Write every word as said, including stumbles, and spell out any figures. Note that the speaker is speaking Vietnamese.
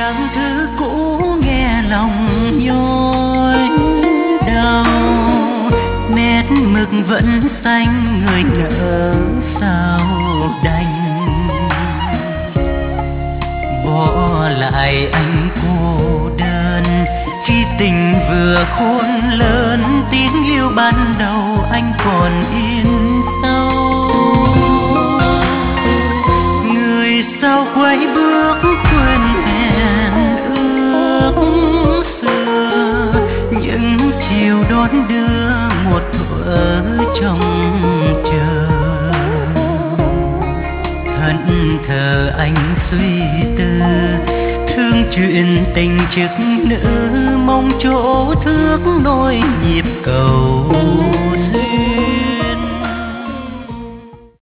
rằng thứ cũ nghe lòng nhói đau. Nét mực vẫn xanh người nỡ sao đành, bỏ lại anh cô đơn khi tình vừa khôn lớn. Tiếng yêu ban đầu anh còn in sâu, người sao quay bước quên hẹn ước xưa. Những chiều đón đưa một thuở trong chờ, thẫn thờ anh suy tư thương chuyện tình chức nữ, mong chỗ thước nối nhịp cầu duyên.